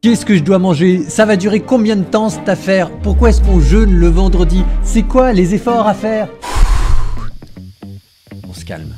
Qu'est-ce que je dois manger? Ça va durer combien de temps cette affaire? Pourquoi est-ce qu'on jeûne le vendredi? C'est quoi les efforts à faire? On se calme.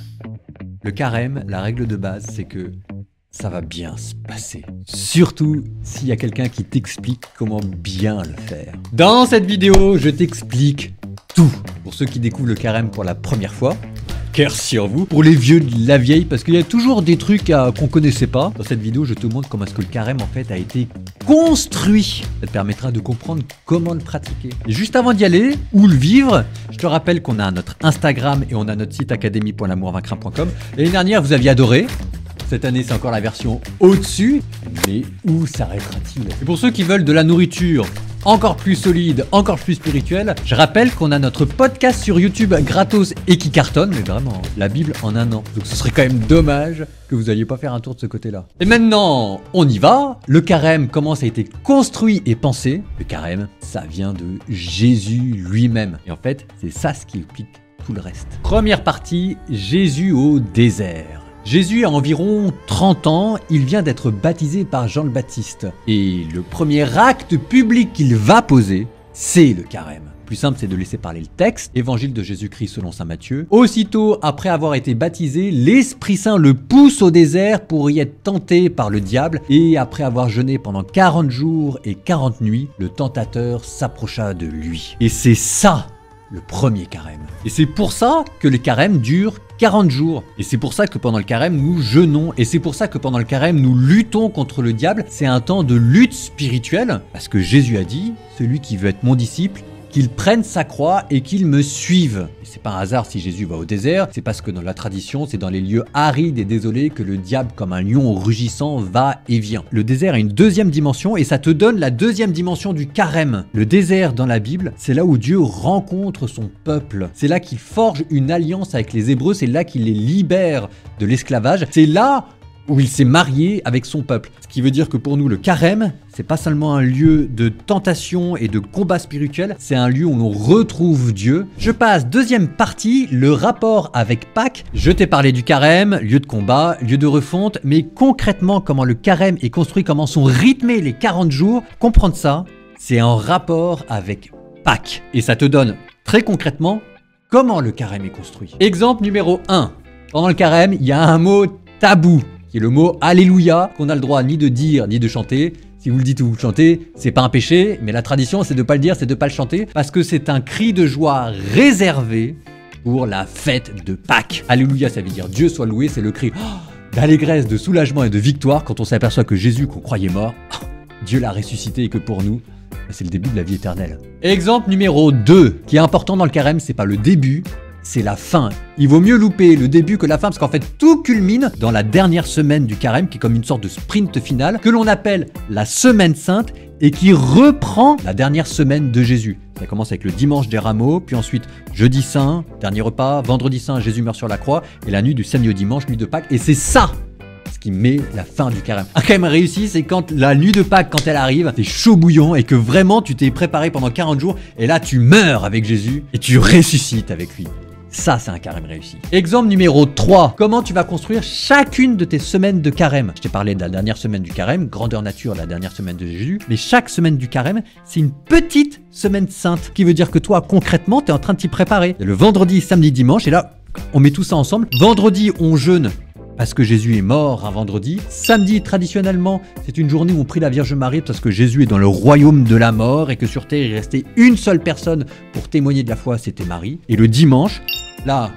Le carême, la règle de base, c'est que ça va bien se passer. Surtout s'il y a quelqu'un qui t'explique comment bien le faire. Dans cette vidéo, je t'explique tout. Pour ceux qui découvrent le carême pour la première fois, cœur sur vous. Pour les vieux de la vieille, parce qu'il y a toujours des trucs qu'on connaissait pas. Dans cette vidéo, je te montre comment est-ce que le carême en fait a été construit. Ça te permettra de comprendre comment le pratiquer. Et juste avant d'y aller, ou le vivre, je te rappelle qu'on a notre Instagram et on a notre site académie.l'amourvaincra.com. L'année dernière, vous aviez adoré. Cette année, c'est encore la version au-dessus. Mais où s'arrêtera-t-il? Et pour ceux qui veulent de la nourriture encore plus solide, encore plus spirituelle, je rappelle qu'on a notre podcast sur YouTube gratos et qui cartonne, mais vraiment, la Bible en un an. Donc ce serait quand même dommage que vous n'alliez pas faire un tour de ce côté-là. Et maintenant, on y va. Le carême, comment ça a été construit et pensé? Le carême, ça vient de Jésus lui-même. Et en fait, c'est ça ce qui explique tout le reste. Première partie, Jésus au désert. Jésus a environ 30 ans, il vient d'être baptisé par Jean le Baptiste. Et le premier acte public qu'il va poser, c'est le carême. Plus simple, c'est de laisser parler le texte. Évangile de Jésus-Christ selon saint Matthieu. Aussitôt après avoir été baptisé, l'Esprit Saint le pousse au désert pour y être tenté par le diable. Et après avoir jeûné pendant 40 jours et 40 nuits, le tentateur s'approcha de lui. Et c'est ça le premier carême. Et c'est pour ça que le carême dure 40 jours. Et c'est pour ça que pendant le carême, nous jeûnons. Et c'est pour ça que pendant le carême, nous luttons contre le diable. C'est un temps de lutte spirituelle. Parce que Jésus a dit, celui qui veut être mon disciple, qu'il prenne sa croix et qu'il me suive. Et c'est pas un hasard si Jésus va au désert, c'est parce que dans la tradition, c'est dans les lieux arides et désolés que le diable, comme un lion rugissant, va et vient. Le désert a une deuxième dimension et ça te donne la deuxième dimension du carême. Le désert dans la Bible, c'est là où Dieu rencontre son peuple. C'est là qu'il forge une alliance avec les Hébreux, c'est là qu'il les libère de l'esclavage. C'est là où il s'est marié avec son peuple. Ce qui veut dire que pour nous, le carême, c'est pas seulement un lieu de tentation et de combat spirituel, c'est un lieu où l'on retrouve Dieu. Je passe deuxième partie, le rapport avec Pâques. Je t'ai parlé du carême, lieu de combat, lieu de refonte, mais concrètement, comment le carême est construit, comment sont rythmés les 40 jours, comprendre ça, c'est en rapport avec Pâques. Et ça te donne, très concrètement, comment le carême est construit. Exemple numéro 1. Pendant le carême, il y a un mot tabou, qui est le mot Alléluia, qu'on a le droit ni de dire ni de chanter. Si vous le dites ou vous le chantez, c'est pas un péché, mais la tradition c'est de pas le dire, c'est de pas le chanter, parce que c'est un cri de joie réservé pour la fête de Pâques. Alléluia, ça veut dire Dieu soit loué, c'est le cri d'allégresse, de soulagement et de victoire quand on s'aperçoit que Jésus qu'on croyait mort, Dieu l'a ressuscité et que pour nous, c'est le début de la vie éternelle. Exemple numéro 2, qui est important dans le carême, c'est pas le début, c'est la fin. Il vaut mieux louper le début que la fin, parce qu'en fait, tout culmine dans la dernière semaine du carême, qui est comme une sorte de sprint final, que l'on appelle la semaine sainte, et qui reprend la dernière semaine de Jésus. Ça commence avec le dimanche des rameaux, puis ensuite jeudi saint, dernier repas, vendredi saint, Jésus meurt sur la croix, et la nuit du samedi au dimanche, nuit de Pâques, et c'est ça ce qui met la fin du carême. Un carême réussi, c'est quand la nuit de Pâques, quand elle arrive, t'es chaud bouillant, et que vraiment tu t'es préparé pendant 40 jours, et là tu meurs avec Jésus, et tu ressuscites avec lui. Ça, c'est un carême réussi. Exemple numéro 3. Comment tu vas construire chacune de tes semaines de carême? Je t'ai parlé de la dernière semaine du carême, grandeur nature, la dernière semaine de Jésus. Mais chaque semaine du carême, c'est une petite semaine sainte. Qui veut dire que toi, concrètement, tu es en train de t'y préparer. Le vendredi, samedi, dimanche, et là, on met tout ça ensemble. Vendredi, on jeûne parce que Jésus est mort un vendredi. Samedi, traditionnellement, c'est une journée où on prie la Vierge Marie parce que Jésus est dans le royaume de la mort et que sur terre, il restait une seule personne pour témoigner de la foi, c'était Marie. Et le dimanche, là,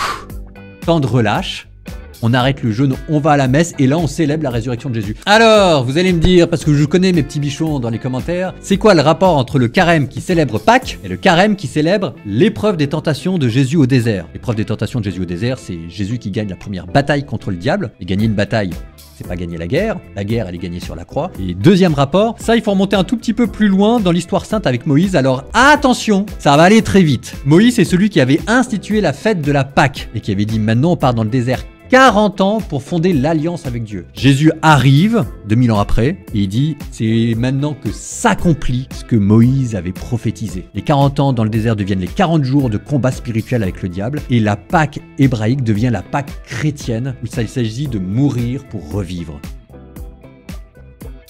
temps de relâche, on arrête le jeûne, on va à la messe et là on célèbre la résurrection de Jésus. Alors, vous allez me dire, parce que je connais mes petits bichons dans les commentaires, c'est quoi le rapport entre le carême qui célèbre Pâques et le carême qui célèbre l'épreuve des tentations de Jésus au désert? L'épreuve des tentations de Jésus au désert, c'est Jésus qui gagne la première bataille contre le diable. Et gagner une bataille, c'est pas gagner la guerre, elle est gagnée sur la croix. Et deuxième rapport, ça il faut remonter un tout petit peu plus loin dans l'histoire sainte avec Moïse, alors attention, ça va aller très vite. Moïse c'est celui qui avait institué la fête de la Pâque et qui avait dit maintenant on part dans le désert 40 ans pour fonder l'alliance avec Dieu. Jésus arrive 2000 ans après et il dit c'est maintenant que s'accomplit ce que Moïse avait prophétisé. Les 40 ans dans le désert deviennent les 40 jours de combat spirituel avec le diable et la Pâque hébraïque devient la Pâque chrétienne où il s'agit de mourir pour revivre.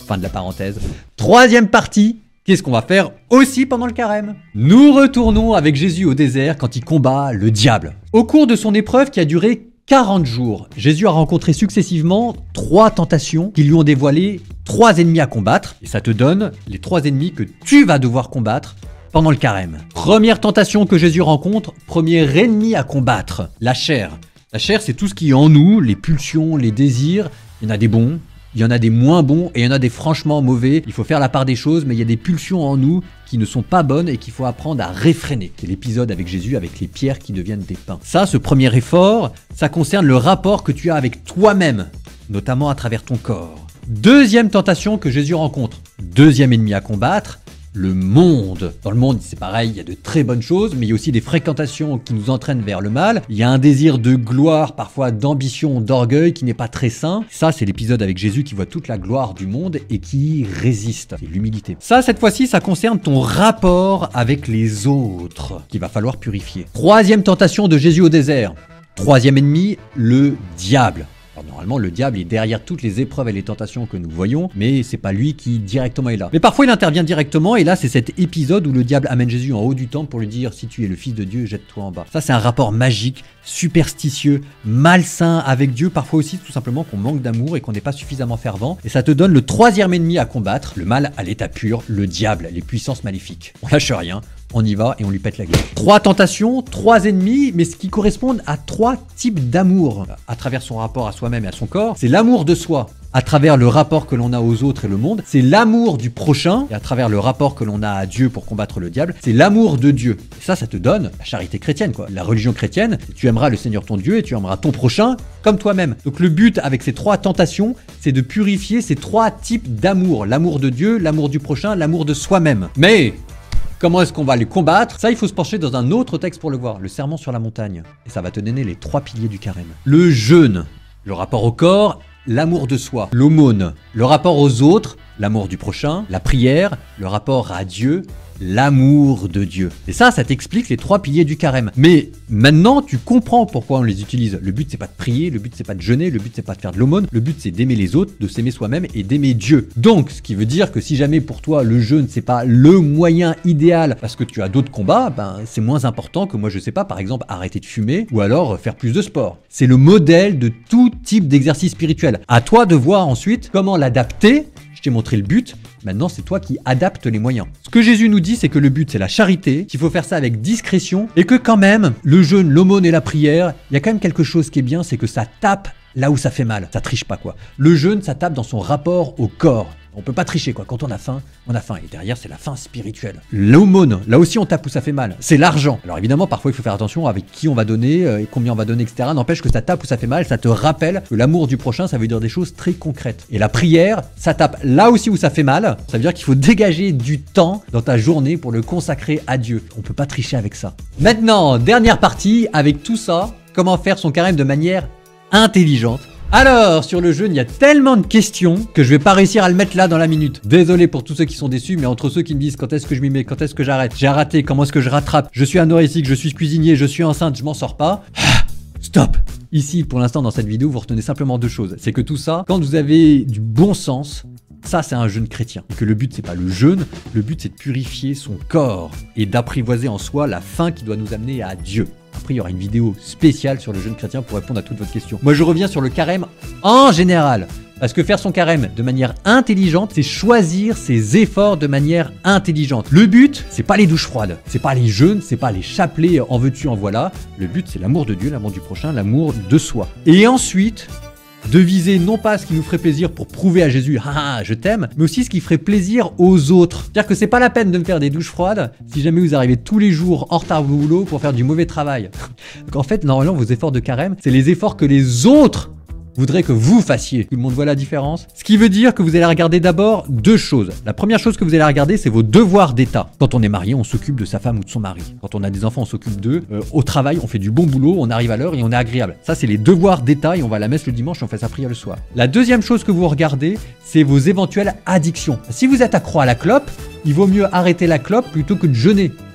Fin de la parenthèse. Troisième partie. Qu'est-ce qu'on va faire aussi pendant le carême? Nous retournons avec Jésus au désert quand il combat le diable. Au cours de son épreuve qui a duré 40 jours, Jésus a rencontré successivement 3 tentations qui lui ont dévoilé 3 ennemis à combattre. Et ça te donne les 3 ennemis que tu vas devoir combattre pendant le carême. Première tentation que Jésus rencontre, premier ennemi à combattre, la chair. La chair, c'est tout ce qui est en nous, les pulsions, les désirs. Il y en a des bons. Il y en a des moins bons et il y en a des franchement mauvais. Il faut faire la part des choses, mais il y a des pulsions en nous qui ne sont pas bonnes et qu'il faut apprendre à réfréner. C'est l'épisode avec Jésus, avec les pierres qui deviennent des pains. Ça, ce premier effort, ça concerne le rapport que tu as avec toi-même, notamment à travers ton corps. Deuxième tentation que Jésus rencontre, deuxième ennemi à combattre, le monde. Dans le monde, c'est pareil, il y a de très bonnes choses, mais il y a aussi des fréquentations qui nous entraînent vers le mal. Il y a un désir de gloire, parfois d'ambition, d'orgueil, qui n'est pas très sain. Ça, c'est l'épisode avec Jésus qui voit toute la gloire du monde et qui résiste. C'est l'humilité. Ça, cette fois-ci, ça concerne ton rapport avec les autres, qu'il va falloir purifier. Troisième tentation de Jésus au désert. Troisième ennemi, le diable. Alors normalement, le diable est derrière toutes les épreuves et les tentations que nous voyons, mais c'est pas lui qui directement est là. Mais parfois, il intervient directement, et là, c'est cet épisode où le diable amène Jésus en haut du temple pour lui dire « Si tu es le Fils de Dieu, jette-toi en bas ». Ça, c'est un rapport magique, superstitieux, malsain avec Dieu, parfois aussi tout simplement qu'on manque d'amour et qu'on n'est pas suffisamment fervent. Et ça te donne le troisième ennemi à combattre, le mal à l'état pur, le diable, les puissances maléfiques. On lâche rien. On y va et on lui pète la gueule. 3 tentations, 3 ennemis, mais ce qui correspond à 3 types d'amour à travers son rapport à soi-même et à son corps. C'est l'amour de soi à travers le rapport que l'on a aux autres et le monde. C'est l'amour du prochain et à travers le rapport que l'on a à Dieu pour combattre le diable. C'est l'amour de Dieu. Et ça te donne la charité chrétienne, quoi. La religion chrétienne, tu aimeras le Seigneur ton Dieu et tu aimeras ton prochain comme toi-même. Donc le but avec ces 3 tentations, c'est de purifier ces 3 types d'amour. L'amour de Dieu, l'amour du prochain, l'amour de soi-même. Mais comment est-ce qu'on va les combattre? Ça, il faut se pencher dans un autre texte pour le voir, le sermon sur la montagne. Et ça va te donner les 3 piliers du carême. Le jeûne, le rapport au corps, l'amour de soi. L'aumône, le rapport aux autres, l'amour du prochain. La prière, le rapport à Dieu, l'amour de Dieu. Et ça t'explique les 3 piliers du carême. Mais maintenant, tu comprends pourquoi on les utilise. Le but, c'est pas de prier, le but, c'est pas de jeûner, le but, c'est pas de faire de l'aumône. Le but, c'est d'aimer les autres, de s'aimer soi-même et d'aimer Dieu. Donc, ce qui veut dire que si jamais pour toi, le jeûne, c'est pas le moyen idéal parce que tu as d'autres combats, c'est moins important que moi, je sais pas, par exemple, arrêter de fumer ou alors faire plus de sport. C'est le modèle de tout type d'exercice spirituel. À toi de voir ensuite comment l'adapter. Je t'ai montré le but, maintenant c'est toi qui adaptes les moyens. Ce que Jésus nous dit, c'est que le but c'est la charité, qu'il faut faire ça avec discrétion, et que quand même, le jeûne, l'aumône et la prière, il y a quand même quelque chose qui est bien, c'est que ça tape là où ça fait mal. Ça triche pas, quoi. Le jeûne, ça tape dans son rapport au corps. On peut pas tricher, quoi. Quand on a faim, on a faim. Et derrière, c'est la faim spirituelle. L'aumône, là aussi, on tape où ça fait mal. C'est l'argent. Alors évidemment, parfois, il faut faire attention avec qui on va donner, et combien on va donner, etc. N'empêche que ça tape où ça fait mal. Ça te rappelle que l'amour du prochain, ça veut dire des choses très concrètes. Et la prière, ça tape là aussi où ça fait mal. Ça veut dire qu'il faut dégager du temps dans ta journée pour le consacrer à Dieu. On peut pas tricher avec ça. Maintenant, dernière partie, avec tout ça, comment faire son carême de manière intelligente. Alors, sur le jeûne, il y a tellement de questions que je vais pas réussir à le mettre là dans la minute. Désolé pour tous ceux qui sont déçus, mais entre ceux qui me disent quand est-ce que je m'y mets, quand est-ce que j'arrête, j'ai raté, comment est-ce que je rattrape, je suis anorexique, je suis cuisinier, je suis enceinte, je m'en sors pas. Stop! Ici, pour l'instant, dans cette vidéo, vous retenez simplement 2 choses. C'est que tout ça, quand vous avez du bon sens, ça, c'est un jeûne chrétien. Et que le but, c'est pas le jeûne, le but, c'est de purifier son corps et d'apprivoiser en soi la faim qui doit nous amener à Dieu. Après, il y aura une vidéo spéciale sur le jeûne chrétien pour répondre à toutes vos questions. Moi, je reviens sur le carême en général. Parce que faire son carême de manière intelligente, c'est choisir ses efforts de manière intelligente. Le but, c'est pas les douches froides, c'est pas les jeûnes, c'est pas les chapelets en veux-tu, en voilà. Le but, c'est l'amour de Dieu, l'amour du prochain, l'amour de soi. Et ensuite, de viser non pas ce qui nous ferait plaisir pour prouver à Jésus « Ah, je t'aime », mais aussi ce qui ferait plaisir aux autres. C'est-à-dire que c'est pas la peine de me faire des douches froides si jamais vous arrivez tous les jours en retard au boulot pour faire du mauvais travail. Donc en fait, normalement, vos efforts de carême, c'est les efforts que les autres voudraient que vous fassiez. Tout le monde voit la différence. Ce qui veut dire que vous allez regarder d'abord 2 choses. La première chose que vous allez regarder, c'est vos devoirs d'état. Quand on est marié, on s'occupe de sa femme ou de son mari. Quand on a des enfants, on s'occupe d'eux. Au travail, on fait du bon boulot, on arrive à l'heure et on est agréable. Ça, c'est les devoirs d'état et on va à la messe le dimanche et on fait sa prière le soir. La deuxième chose que vous regardez, c'est vos éventuelles addictions. Si vous êtes accro à la clope, il vaut mieux arrêter la clope plutôt que de jeûner.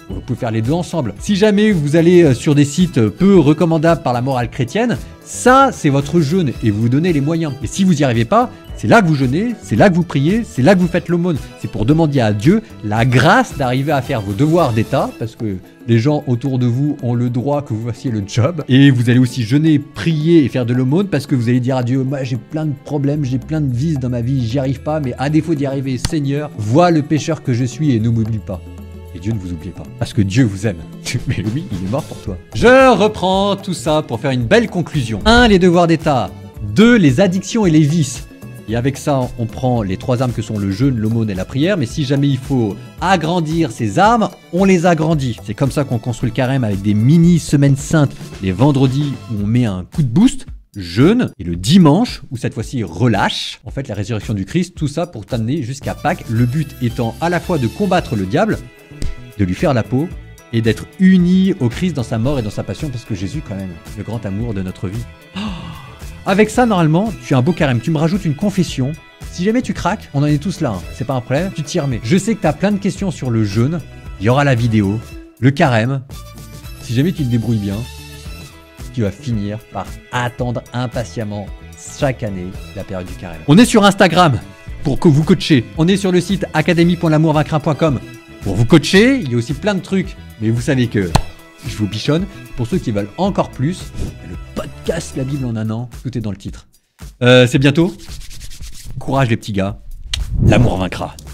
Vous pouvez faire les deux ensemble. Si jamais vous allez sur des sites peu recommandables par la morale chrétienne, ça, c'est votre jeûne et vous vous donnez les moyens. Et si vous n'y arrivez pas, c'est là que vous jeûnez, c'est là que vous priez, c'est là que vous faites l'aumône. C'est pour demander à Dieu la grâce d'arriver à faire vos devoirs d'État, parce que les gens autour de vous ont le droit que vous fassiez le job. Et vous allez aussi jeûner, prier et faire de l'aumône, parce que vous allez dire à Dieu, moi j'ai plein de problèmes, j'ai plein de vices dans ma vie, j'y arrive pas, mais à défaut d'y arriver, Seigneur, vois le pécheur que je suis et ne m'oublie pas. Et Dieu ne vous oublie pas, parce que Dieu vous aime. Mais oui, il est mort pour toi. Je reprends tout ça pour faire une belle conclusion. 1. Les devoirs d'État. 2. Les addictions et les vices. Et avec ça, on prend les 3 armes que sont le jeûne, l'aumône et la prière. Mais si jamais il faut agrandir ces armes, on les agrandit. C'est comme ça qu'on construit le carême avec des mini semaines saintes. Les vendredis où on met un coup de boost, jeûne, et le dimanche où cette fois-ci relâche. En fait, la résurrection du Christ, tout ça pour t'amener jusqu'à Pâques. Le but étant à la fois de combattre le diable, de lui faire la peau et d'être uni au Christ dans sa mort et dans sa passion, parce que Jésus quand même, le grand amour de notre vie. Oh, avec ça, normalement, tu as un beau carême. Tu me rajoutes une confession. Si jamais tu craques, on en est tous là, hein. C'est pas un problème, tu t'y remets. Je sais que tu as plein de questions sur le jeûne. Il y aura la vidéo, le carême. Si jamais tu te débrouilles bien, tu vas finir par attendre impatiemment chaque année la période du carême. On est sur Instagram pour que vous coachiez. On est sur le site académie.l'amourvaincra.com pour vous coacher. Il y a aussi plein de trucs, mais vous savez que je vous bichonne. Pour ceux qui veulent encore plus, le podcast La Bible en un an, tout est dans le titre. C'est bientôt. Courage les petits gars, l'amour vaincra.